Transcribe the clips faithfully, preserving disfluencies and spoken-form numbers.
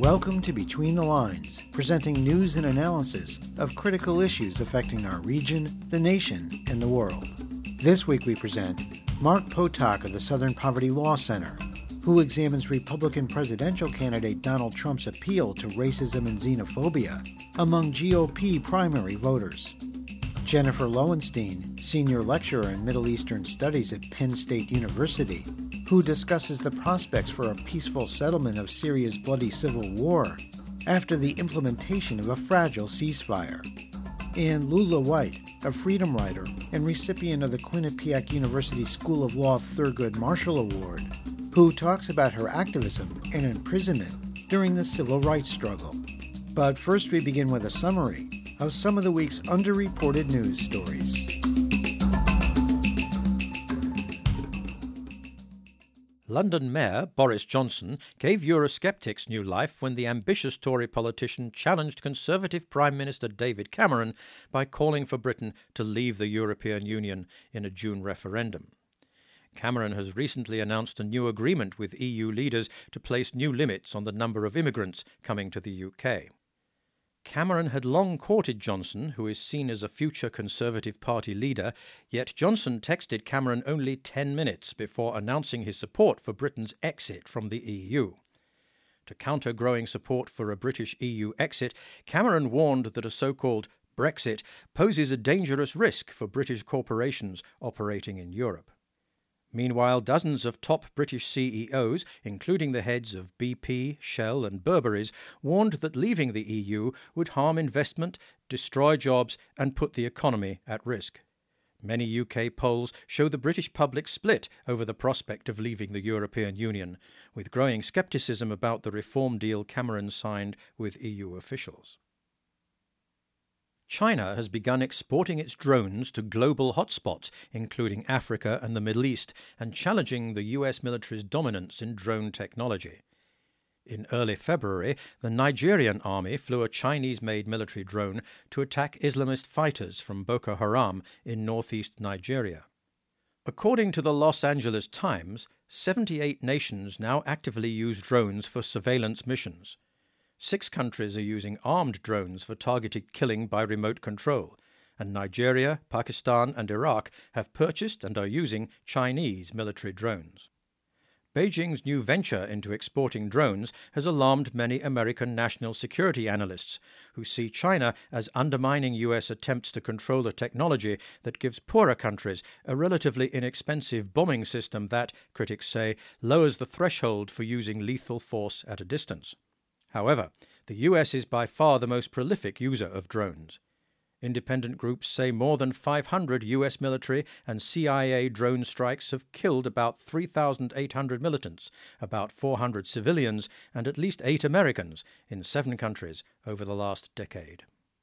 Welcome to Between the Lines, presenting news and analysis of critical issues affecting our region, the nation, and the world. This week we present Mark Potok of the Southern Poverty Law Center, who examines Republican presidential candidate Donald Trump's appeal to racism and xenophobia among G O P primary voters. Jennifer Lowenstein, senior lecturer in Middle Eastern Studies at Penn State University, who discusses the prospects for a peaceful settlement of Syria's bloody civil war after the implementation of a fragile ceasefire. And Lula White, a freedom writer and recipient of the Quinnipiac University School of Law Thurgood Marshall Award, who talks about her activism and imprisonment during the civil rights struggle. But first we begin with a summary of some of the week's underreported news stories. London Mayor Boris Johnson gave Eurosceptics new life when the ambitious Tory politician challenged Conservative Prime Minister David Cameron by calling for Britain to leave the European Union in a June referendum. Cameron has recently announced a new agreement with E U leaders to place new limits on the number of immigrants coming to the U K. Cameron had long courted Johnson, who is seen as a future Conservative Party leader, yet Johnson texted Cameron only ten minutes before announcing his support for Britain's exit from the E U. To counter growing support for a British E U exit, Cameron warned that a so-called Brexit poses a dangerous risk for British corporations operating in Europe. Meanwhile, dozens of top British C E Os, including the heads of B P, Shell and Burberry's, warned that leaving the E U would harm investment, destroy jobs and put the economy at risk. Many U K polls show the British public split over the prospect of leaving the European Union, with growing scepticism about the reform deal Cameron signed with E U officials. China has begun exporting its drones to global hotspots, including Africa and the Middle East, and challenging the U S military's dominance in drone technology. In early February, the Nigerian army flew a Chinese-made military drone to attack Islamist fighters from Boko Haram in northeast Nigeria. According to the Los Angeles Times, seventy-eight nations now actively use drones for surveillance missions. Six countries are using armed drones for targeted killing by remote control, and Nigeria, Pakistan and Iraq have purchased and are using Chinese military drones. Beijing's new venture into exporting drones has alarmed many American national security analysts, who see China as undermining U S attempts to control a technology that gives poorer countries a relatively inexpensive bombing system that, critics say, lowers the threshold for using lethal force at a distance. However, the U S is by far the most prolific user of drones. Independent groups say more than five hundred U S military and C I A drone strikes have killed about three thousand eight hundred militants, about four hundred civilians, and at least eight Americans in seven countries over the last decade.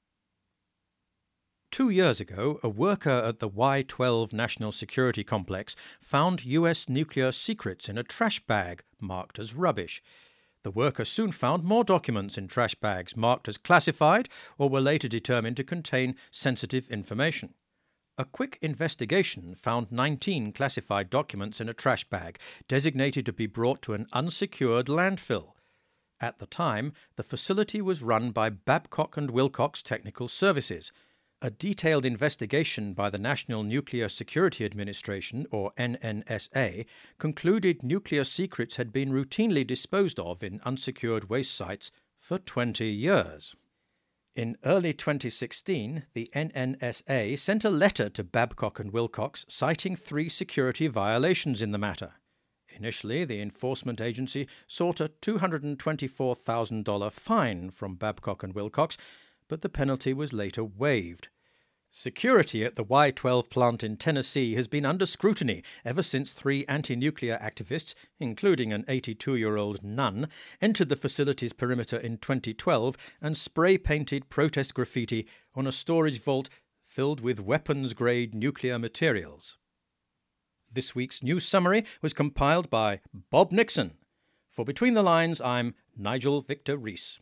Two years ago, a worker at the Y twelve National Security Complex found U S nuclear secrets in a trash bag marked as rubbish. The worker soon found more documents in trash bags marked as classified or were later determined to contain sensitive information. A quick investigation found nineteen classified documents in a trash bag designated to be brought to an unsecured landfill. At the time, the facility was run by Babcock and Wilcox Technical Services. A detailed investigation by the National Nuclear Security Administration, or N N S A, concluded nuclear secrets had been routinely disposed of in unsecured waste sites for twenty years. In early twenty sixteen, the N N S A sent a letter to Babcock and Wilcox citing three security violations in the matter. Initially, the enforcement agency sought a two hundred twenty-four thousand dollars fine from Babcock and Wilcox, but the penalty was later waived. Security at the Y twelve plant in Tennessee has been under scrutiny ever since three anti-nuclear activists, including an eighty-two-year-old nun, entered the facility's perimeter in twenty twelve and spray-painted protest graffiti on a storage vault filled with weapons-grade nuclear materials. This week's news summary was compiled by Bob Nixon. For Between the Lines, I'm Nigel Victor Rees.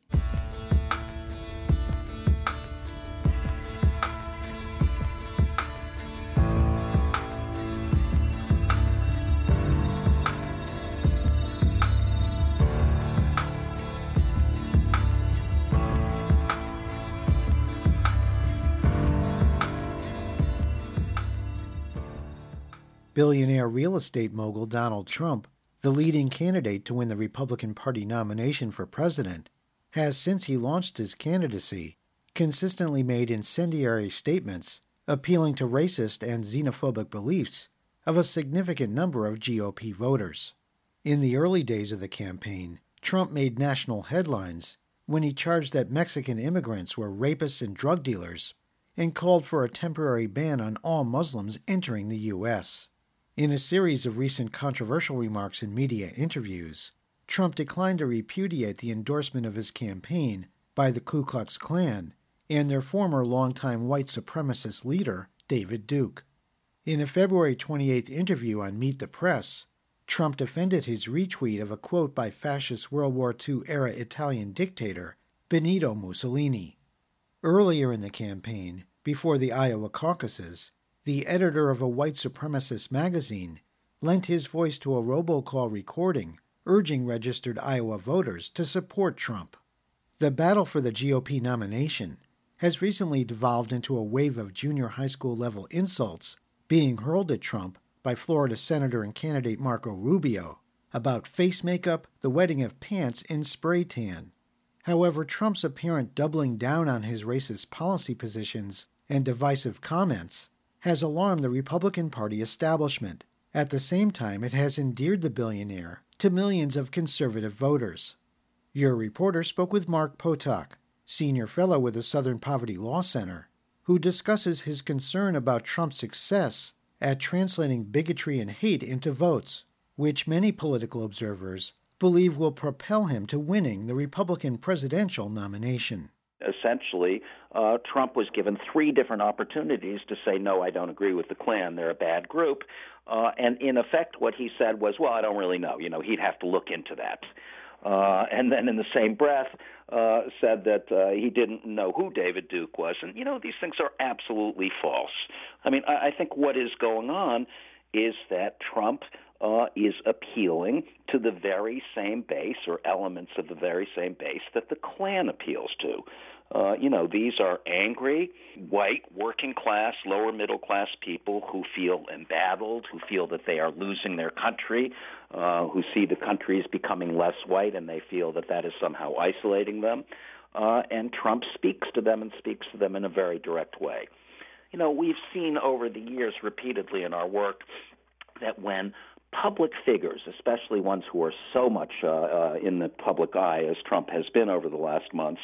Billionaire real estate mogul Donald Trump, the leading candidate to win the Republican Party nomination for president, has, since he launched his candidacy, consistently made incendiary statements appealing to racist and xenophobic beliefs of a significant number of G O P voters. In the early days of the campaign, Trump made national headlines when he charged that Mexican immigrants were rapists and drug dealers and called for a temporary ban on all Muslims entering the U S. In a series of recent controversial remarks in media interviews, Trump declined to repudiate the endorsement of his campaign by the Ku Klux Klan and their former longtime white supremacist leader, David Duke. In a February twenty-eighth interview on Meet the Press, Trump defended his retweet of a quote by fascist World War Two-era Italian dictator Benito Mussolini. Earlier in the campaign, before the Iowa caucuses, the editor of a white supremacist magazine lent his voice to a robocall recording urging registered Iowa voters to support Trump. The battle for the G O P nomination has recently devolved into a wave of junior high school level insults being hurled at Trump by Florida Senator and candidate Marco Rubio about face makeup, the wetting of pants, and spray tan. However, Trump's apparent doubling down on his racist policy positions and divisive comments has alarmed the Republican Party establishment. At the same time, it has endeared the billionaire to millions of conservative voters. Your reporter spoke with Mark Potok, senior fellow with the Southern Poverty Law Center, who discusses his concern about Trump's success at translating bigotry and hate into votes, which many political observers believe will propel him to winning the Republican presidential nomination. Essentially, uh, Trump was given three different opportunities to say, no, I don't agree with the Klan. They're a bad group. Uh, and in effect, what he said was, well, I don't really know. You know, he'd have to look into that. Uh, and then in the same breath uh, said that uh, he didn't know who David Duke was. And, you know, these things are absolutely false. I mean, I, I think what is going on is that Trump uh, is appealing to the very same base or elements of the very same base that the Klan appeals to. Uh, you know, these are angry, white, working-class, lower-middle-class people who feel embattled, who feel that they are losing their country, uh, who see the country as becoming less white, and they feel that that is somehow isolating them. Uh, and Trump speaks to them and speaks to them in a very direct way. You know, we've seen over the years repeatedly in our work that when public figures, especially ones who are so much uh, uh, in the public eye as Trump has been over the last months,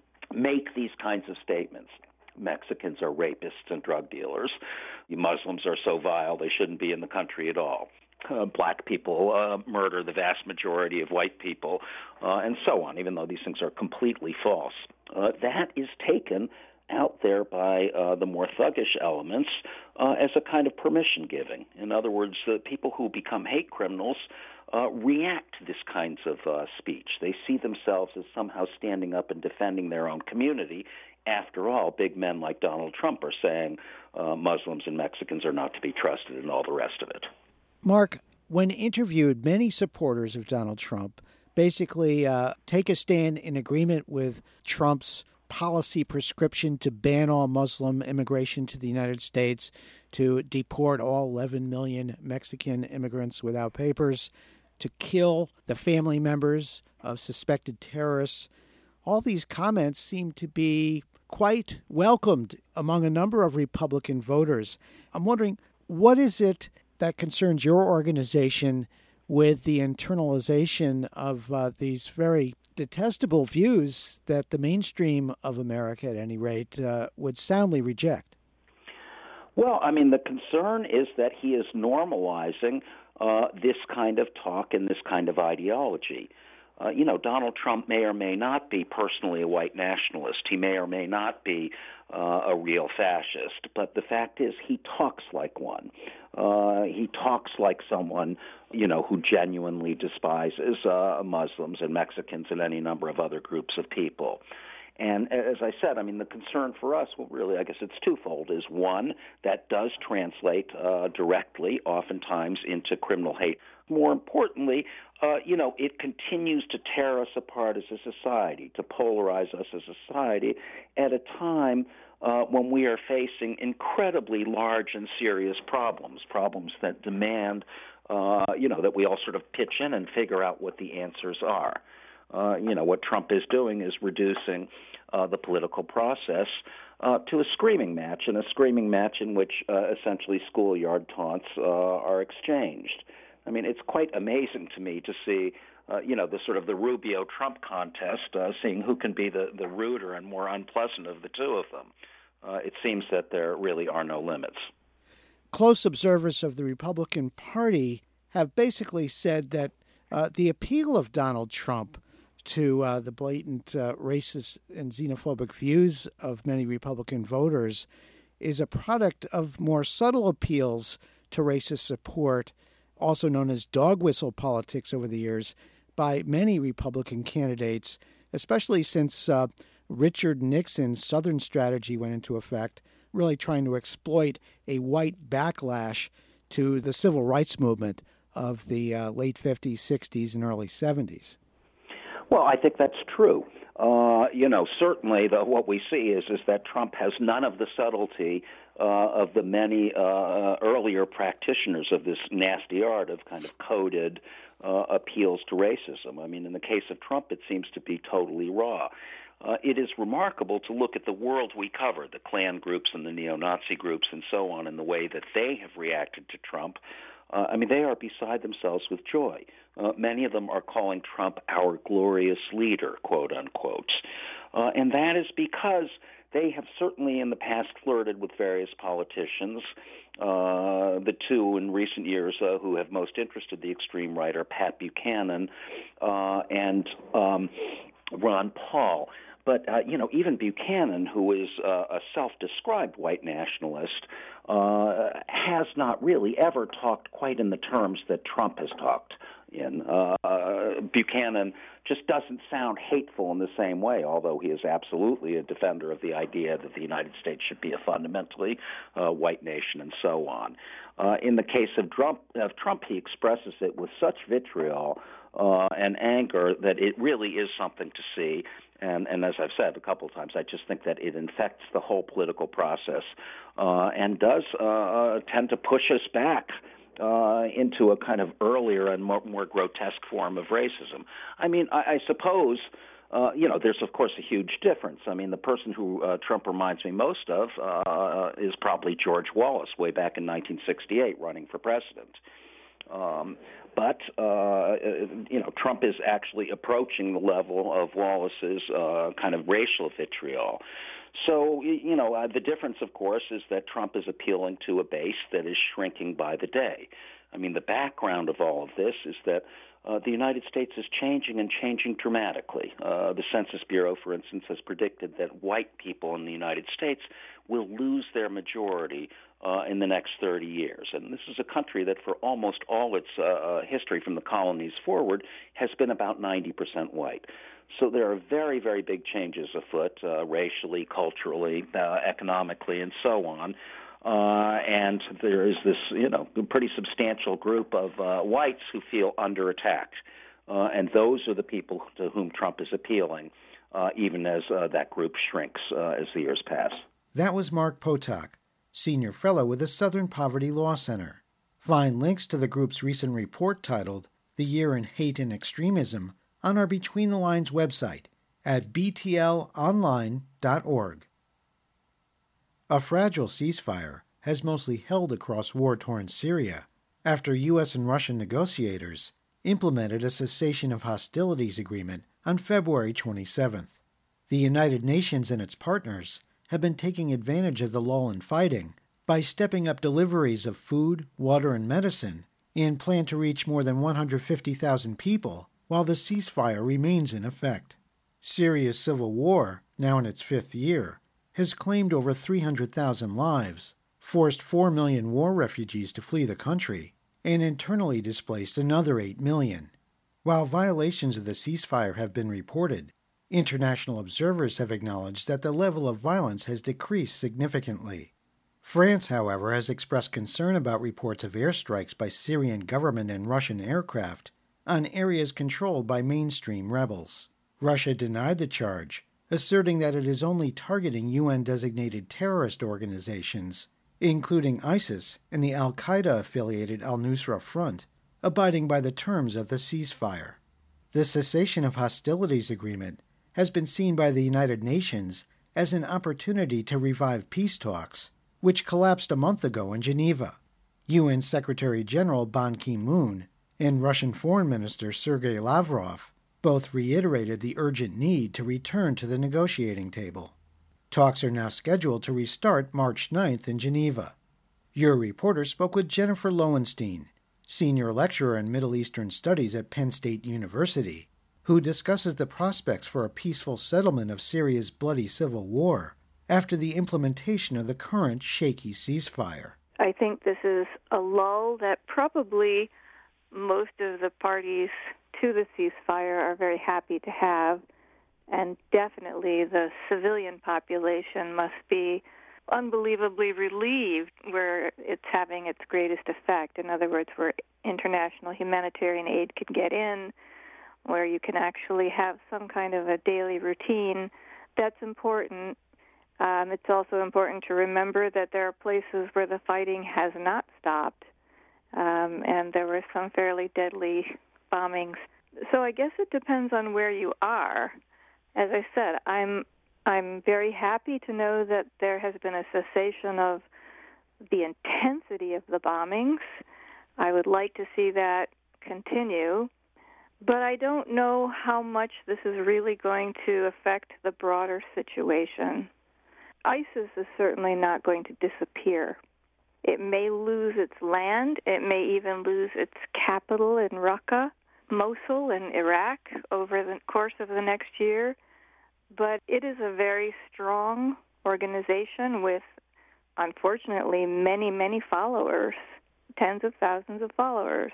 make these kinds of statements. Mexicans are rapists and drug dealers. Muslims are so vile they shouldn't be in the country at all. Uh, black people uh, murder the vast majority of white people, uh, and so on, even though these things are completely false. Uh, that is taken out there by uh, the more thuggish elements uh, as a kind of permission-giving. In other words, the people who become hate criminals Uh, react to this kinds of uh, speech. They see themselves as somehow standing up and defending their own community. After all, big men like Donald Trump are saying uh, Muslims and Mexicans are not to be trusted and all the rest of it. Mark, when interviewed, many supporters of Donald Trump basically uh, take a stand in agreement with Trump's policy prescription to ban all Muslim immigration to the United States, to deport all eleven million Mexican immigrants without papers, to kill the family members of suspected terrorists. All these comments seem to be quite welcomed among a number of Republican voters. I'm wondering, what is it that concerns your organization with the internalization of uh, these very detestable views that the mainstream of America, at any rate, uh, would soundly reject? Well, I mean, the concern is that he is normalizing uh, this kind of talk and this kind of ideology. Uh, you know, Donald Trump may or may not be personally a white nationalist. He may or may not be uh, a real fascist. But the fact is he talks like one. Uh, he talks like someone, you know, who genuinely despises uh, Muslims and Mexicans and any number of other groups of people. And as I said, I mean, the concern for us, well, really, I guess it's twofold, is one, that does translate uh, directly, oftentimes, into criminal hate. More importantly, uh, you know, it continues to tear us apart as a society, to polarize us as a society at a time uh, when we are facing incredibly large and serious problems, problems that demand, uh, you know, that we all sort of pitch in and figure out what the answers are. Uh, you know, what Trump is doing is reducing uh, the political process uh, to a screaming match, and a screaming match in which uh, essentially schoolyard taunts uh, are exchanged. I mean, it's quite amazing to me to see, uh, you know, the sort of the Rubio-Trump contest, uh, seeing who can be the, the ruder and more unpleasant of the two of them. Uh, it seems that there really are no limits. Close observers of the Republican Party have basically said that uh, the appeal of Donald Trump to uh, the blatant uh, racist and xenophobic views of many Republican voters is a product of more subtle appeals to racist support, also known as dog whistle politics over the years, by many Republican candidates, especially since uh, Richard Nixon's Southern strategy went into effect, really trying to exploit a white backlash to the civil rights movement of the uh, late fifties, sixties, and early seventies. Well, I think that's true. Uh, you know, certainly the, what we see is is that Trump has none of the subtlety uh, of the many uh, earlier practitioners of this nasty art of kind of coded uh, appeals to racism. I mean, in the case of Trump, it seems to be totally raw. Uh, it is remarkable to look at the world we cover, the Klan groups and the neo-Nazi groups and so on, and the way that they have reacted to Trump. Uh, I mean, they are beside themselves with joy. Uh, many of them are calling Trump our glorious leader, quote unquote. Uh, and that is because they have certainly in the past flirted with various politicians. Uh, the two in recent years uh, who have most interested the extreme right are Pat Buchanan uh, and um, Ron Paul. But, uh, you know, even Buchanan, who is uh, a self-described white nationalist, uh, has not really ever talked quite in the terms that Trump has talked in. Uh, Buchanan just doesn't sound hateful in the same way, although he is absolutely a defender of the idea that the United States should be a fundamentally uh, white nation and so on. Uh, in the case of Trump, of Trump, he expresses it with such vitriol uh, and anger that it really is something to see. And, and as I've said a couple of times, I just think that it infects the whole political process uh, and does uh, tend to push us back uh, into a kind of earlier and more, more grotesque form of racism. I mean, I, I suppose, uh, you know, there's, of course, a huge difference. I mean, the person who uh, Trump reminds me most of uh, is probably George Wallace, way back in nineteen sixty-eight, running for president. Um, but, uh, you know, Trump is actually approaching the level of Wallace's uh, kind of racial vitriol. So, you know, uh, the difference, of course, is that Trump is appealing to a base that is shrinking by the day. I mean, the background of all of this is that uh, the United States is changing and changing dramatically. Uh, the Census Bureau, for instance, has predicted that white people in the United States will lose their majority uh, in the next thirty years. And this is a country that for almost all its uh, history from the colonies forward has been about ninety percent white. So there are very, very big changes afoot, uh, racially, culturally, uh, economically, and so on. Uh, and there is this, you know, pretty substantial group of uh, whites who feel under attack. Uh, and those are the people to whom Trump is appealing, uh, even as uh, that group shrinks uh, as the years pass. That was Mark Potok, Senior Fellow with the Southern Poverty Law Center. Find links to the group's recent report titled The Year in Hate and Extremism on our Between the Lines website at b t l online dot org. A fragile ceasefire has mostly held across war-torn Syria after U S and Russian negotiators implemented a cessation of hostilities agreement on February twenty-seventh. The United Nations and its partners have been taking advantage of the lull in fighting by stepping up deliveries of food, water, and medicine and plan to reach more than one hundred fifty thousand people while the ceasefire remains in effect. Syria's civil war, now in its fifth year, has claimed over three hundred thousand lives, forced four million war refugees to flee the country, and internally displaced another eight million. While violations of the ceasefire have been reported, international observers have acknowledged that the level of violence has decreased significantly. France, however, has expressed concern about reports of airstrikes by Syrian government and Russian aircraft on areas controlled by mainstream rebels. Russia denied the charge, asserting that it is only targeting U N-designated terrorist organizations, including ISIS and the al-Qaeda-affiliated al-Nusra Front, abiding by the terms of the ceasefire. The cessation of hostilities agreement has been seen by the United Nations as an opportunity to revive peace talks, which collapsed a month ago in Geneva. U N Secretary-General Ban Ki-moon and Russian Foreign Minister Sergei Lavrov both reiterated the urgent need to return to the negotiating table. Talks are now scheduled to restart March ninth in Geneva. Your reporter spoke with Jennifer Lowenstein, senior lecturer in Middle Eastern Studies at Penn State University, who discusses the prospects for a peaceful settlement of Syria's bloody civil war after the implementation of the current shaky ceasefire. I think this is a lull that probably most of the parties to the ceasefire are very happy to have, and definitely the civilian population must be unbelievably relieved where it's having its greatest effect. In other words, where international humanitarian aid can get in, where you can actually have some kind of a daily routine. That's important. Um, it's also important to remember that there are places where the fighting has not stopped, um, and there were some fairly deadly bombings. So I guess it depends on where you are. As I said, I'm I'm very happy to know that there has been a cessation of the intensity of the bombings. I would like to see that continue, but I don't know how much this is really going to affect the broader situation. ISIS is certainly not going to disappear. It may lose its land. It may even lose its capital in Raqqa, Mosul in Iraq, over the course of the next year. But it is a very strong organization with, unfortunately, many, many followers, tens of thousands of followers.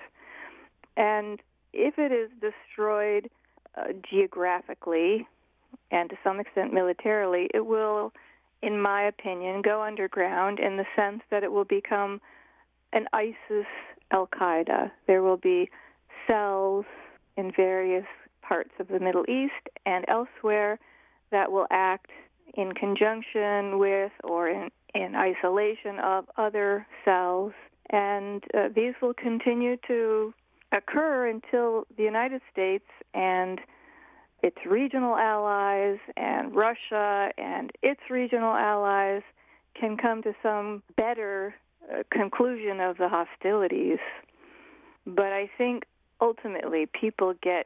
And if it is destroyed uh, geographically and to some extent militarily, it will, in my opinion, go underground in the sense that it will become an ISIS al-Qaeda. There will be cells in various parts of the Middle East and elsewhere that will act in conjunction with or in, in isolation of other cells. And uh, these will continue to occur until the United States and its regional allies and Russia and its regional allies can come to some better uh, conclusion of the hostilities. But I think ultimately people get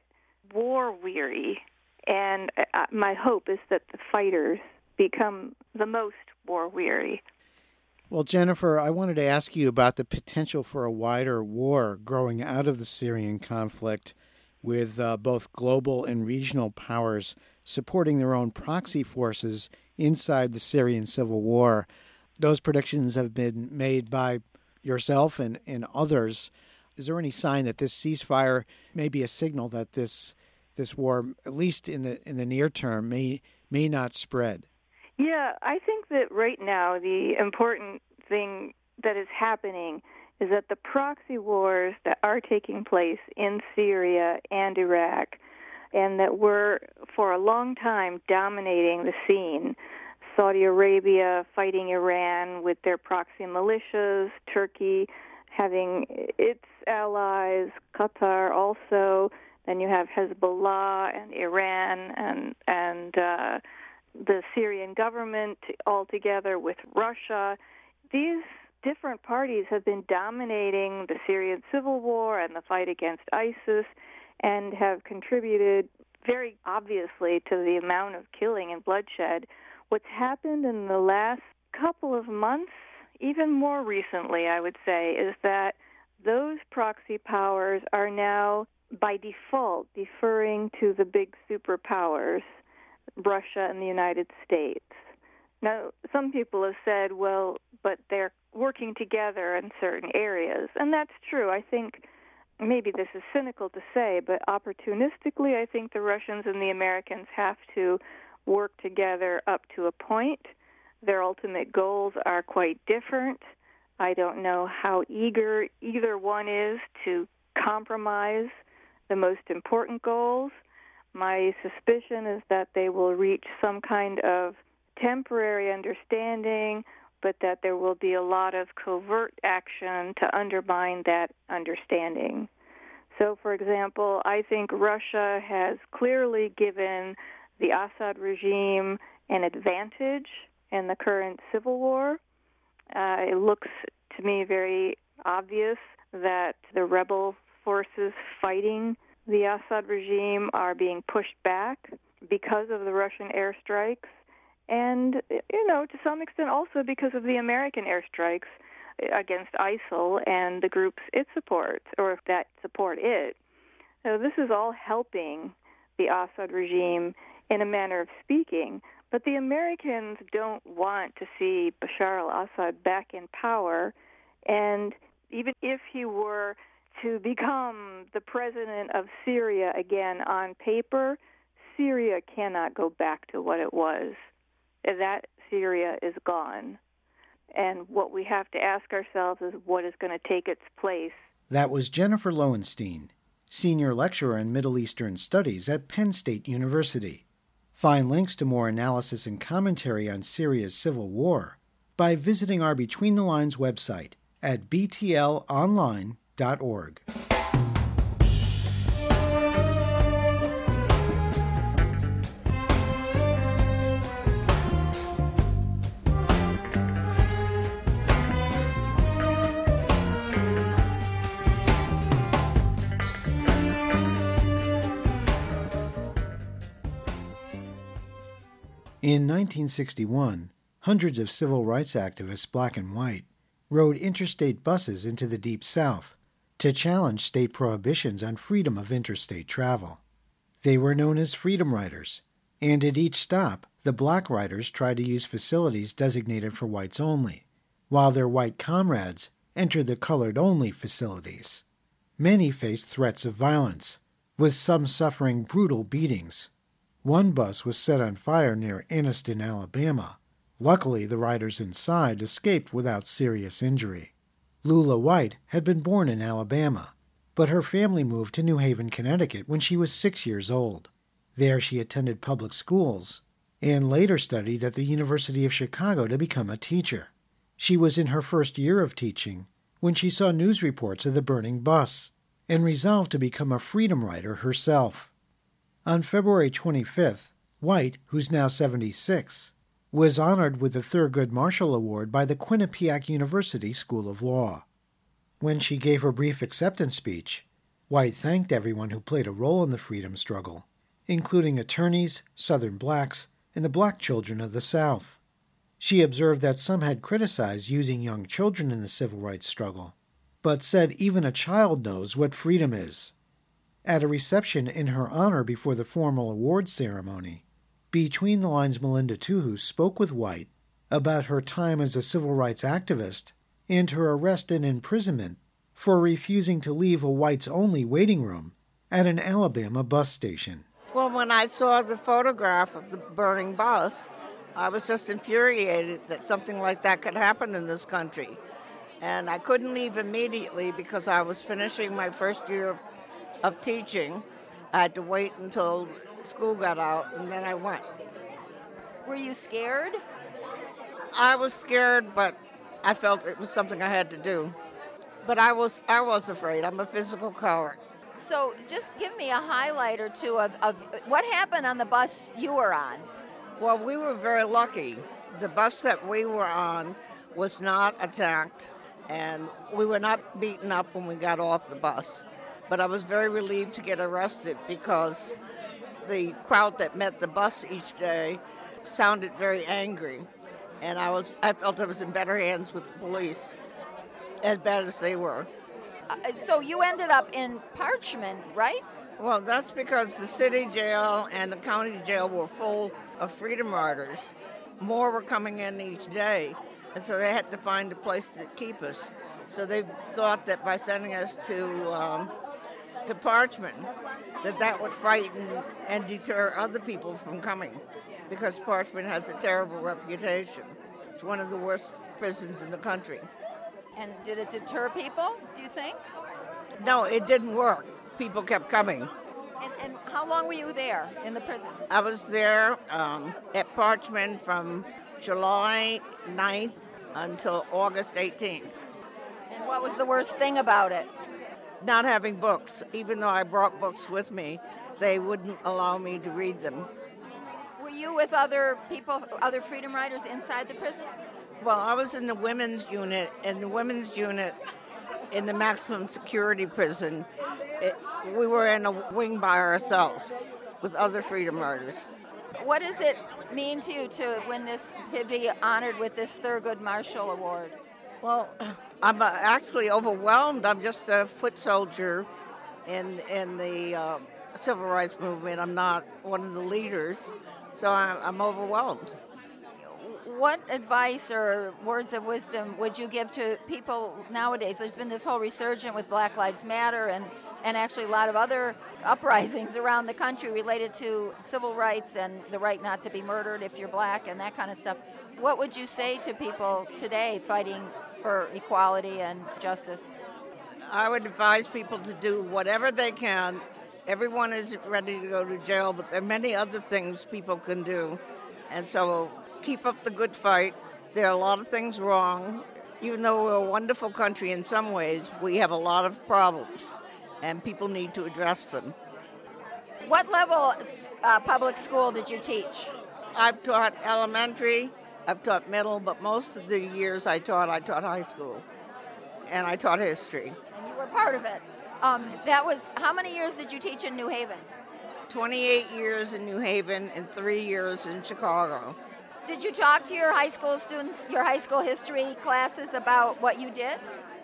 war-weary, and uh, my hope is that the fighters become the most war-weary. Well, Jennifer, I wanted to ask you about the potential for a wider war growing out of the Syrian conflict, with uh, both global and regional powers supporting their own proxy forces inside the Syrian civil war. Those predictions have been made by yourself and, and others. Is there any sign that this ceasefire may be a signal that this this war, at least in the in the near term, may may not spread? Yeah, I think that right now the important thing that is happening is that the proxy wars that are taking place in Syria and Iraq, and that were for a long time dominating the scene, Saudi Arabia fighting Iran with their proxy militias, Turkey having its allies, Qatar also, then you have Hezbollah and Iran and and uh, the Syrian government all together with Russia. These different parties have been dominating the Syrian civil war and the fight against ISIS and have contributed very obviously to the amount of killing and bloodshed. What's happened in the last couple of months, even more recently, I would say, is that those proxy powers are now, by default, deferring to the big superpowers, Russia and the United States. Now, some people have said, well, but they're working together in certain areas, and that's true. I think maybe this is cynical to say, but opportunistically, I think the Russians and the Americans have to work together up to a point. Their ultimate goals are quite different. I don't know how eager either one is to compromise the most important goals, My suspicion is that they will reach some kind of temporary understanding, but that there will be a lot of covert action to undermine that understanding. So, for example, I think Russia has clearly given the Assad regime an advantage in the current civil war. Uh, it looks to me very obvious that the rebel forces fighting the Assad regime are being pushed back because of the Russian airstrikes, and, you know, to some extent also because of the American airstrikes against ISIL and the groups it supports, or that support it. So this is all helping the Assad regime in a manner of speaking, but the Americans don't want to see Bashar al-Assad back in power, and even if he were to become the president of Syria again on paper, Syria cannot go back to what it was. That Syria is gone. And what we have to ask ourselves is what is going to take its place. That was Jennifer Lowenstein, Senior Lecturer in Middle Eastern Studies at Penn State University. Find links to more analysis and commentary on Syria's civil war by visiting our Between the Lines website at b t l online dot org. In nineteen sixty-one, hundreds of civil rights activists, black and white, rode interstate buses into the Deep South to challenge state prohibitions on freedom of interstate travel. They were known as Freedom Riders, and at each stop, the black riders tried to use facilities designated for whites only, while their white comrades entered the colored-only facilities. Many faced threats of violence, with some suffering brutal beatings. One bus was set on fire near Anniston, Alabama. Luckily, the riders inside escaped without serious injury. Lula White had been born in Alabama, but her family moved to New Haven, Connecticut when she was six years old. There she attended public schools and later studied at the University of Chicago to become a teacher. She was in her first year of teaching when she saw news reports of the burning bus and resolved to become a freedom rider herself. On February twenty-fifth, White, who's now seventy-six, was honored with the Thurgood Marshall Award by the Quinnipiac University School of Law. When she gave her brief acceptance speech, White thanked everyone who played a role in the freedom struggle, including attorneys, Southern blacks, and the black children of the South. She observed that some had criticized using young children in the civil rights struggle, but said even a child knows what freedom is. At a reception in her honor before the formal awards ceremony, Between the Lines' Melinda Tuhu spoke with White about her time as a civil rights activist and her arrest and imprisonment for refusing to leave a whites-only waiting room at an Alabama bus station. Well, when I saw the photograph of the burning bus, I was just infuriated that something like that could happen in this country. And I couldn't leave immediately because I was finishing my first year of of teaching. I had to wait until school got out, and then I went. Were you scared? I was scared, but I felt it was something I had to do. But I was I was afraid. I'm a physical coward. So just give me a highlight or two of, of what happened on the bus you were on. Well, we were very lucky. The bus that we were on was not attacked, and we were not beaten up when we got off the bus. But I was very relieved to get arrested because the crowd that met the bus each day sounded very angry. And I was I felt I was in better hands with the police, as bad as they were. Uh, so you ended up in Parchman, right? Well, that's because the city jail and the county jail were full of freedom riders. More were coming in each day, and so they had to find a place to keep us. So they thought that by sending us to um, to Parchman, that that would frighten and deter other people from coming, because Parchman has a terrible reputation. It's one of the worst prisons in the country. And did it deter people, do you think? No, it didn't work. People kept coming. And, and how long were you there in the prison? I was there um, at Parchman from July ninth until August eighteenth. And what was the worst thing about it? Not having books. Even though I brought books with me, they wouldn't allow me to read them. Were you with other people, other freedom riders inside the prison? Well, I was in the women's unit, and the women's unit in the maximum security prison, it, we were in a wing by ourselves with other freedom riders. What does it mean to you to win this, to be honored with this Thurgood Marshall Award? Well, I'm uh, actually overwhelmed. I'm just a foot soldier in in the uh, civil rights movement. I'm not one of the leaders, so I'm, I'm overwhelmed. What advice or words of wisdom would you give to people nowadays? There's been this whole resurgence with Black Lives Matter and, and actually a lot of other uprisings around the country related to civil rights and the right not to be murdered if you're black and that kind of stuff. What would you say to people today fighting for equality and justice? I would advise people to do whatever they can. Everyone is ready to go to jail, but there are many other things people can do. And so keep up the good fight. There are a lot of things wrong. Even though we're a wonderful country in some ways, we have a lot of problems, and people need to address them. What level uh, public school did you teach? I've taught elementary, I've taught middle, but most of the years I taught, I taught high school, and I taught history. And you were part of it. Um, that was, how many years did you teach in New Haven? twenty-eight years in New Haven and three years in Chicago. Did you talk to your high school students, your high school history classes about what you did?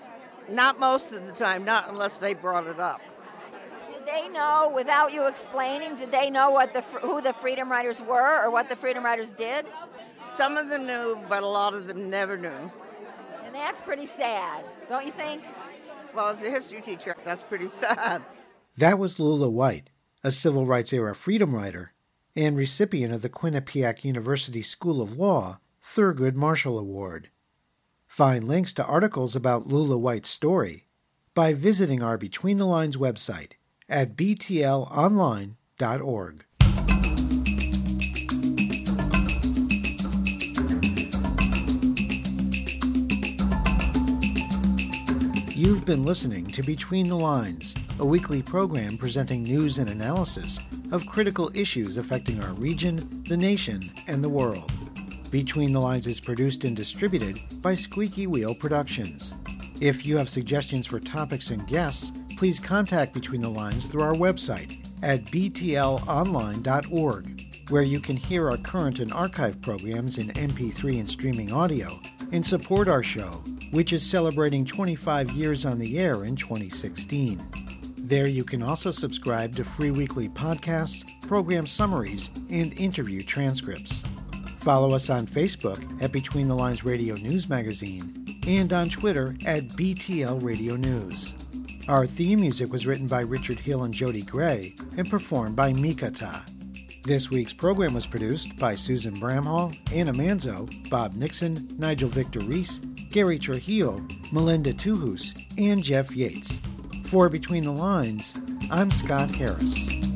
Not most of the time, not unless they brought it up. Did they know, without you explaining, did they know what the who the Freedom Riders were or what the Freedom Riders did? Some of them knew, but a lot of them never knew. And that's pretty sad, don't you think? Well, as a history teacher, that's pretty sad. That was Lula White, a civil rights era freedom rider and recipient of the Quinnipiac University School of Law Thurgood Marshall Award. Find links to articles about Lula White's story by visiting our Between the Lines website at b t l online dot org. You've been listening to Between the Lines, a weekly program presenting news and analysis of critical issues affecting our region, the nation, and the world. Between the Lines is produced and distributed by Squeaky Wheel Productions. If you have suggestions for topics and guests, please contact Between the Lines through our website at b t l online dot org, where you can hear our current and archive programs in M P three and streaming audio, and support our show, which is celebrating twenty-five years on the air in twenty sixteen. There you can also subscribe to free weekly podcasts, program summaries, and interview transcripts. Follow us on Facebook at Between the Lines Radio News Magazine and on Twitter at B T L Radio News. Our theme music was written by Richard Hill and Jody Gray and performed by Mikata. This week's program was produced by Susan Bramhall, Anna Manzo, Bob Nixon, Nigel Victor Reese, Gary Trujillo, Melinda Tuhus, and Jeff Yates. For Between the Lines, I'm Scott Harris.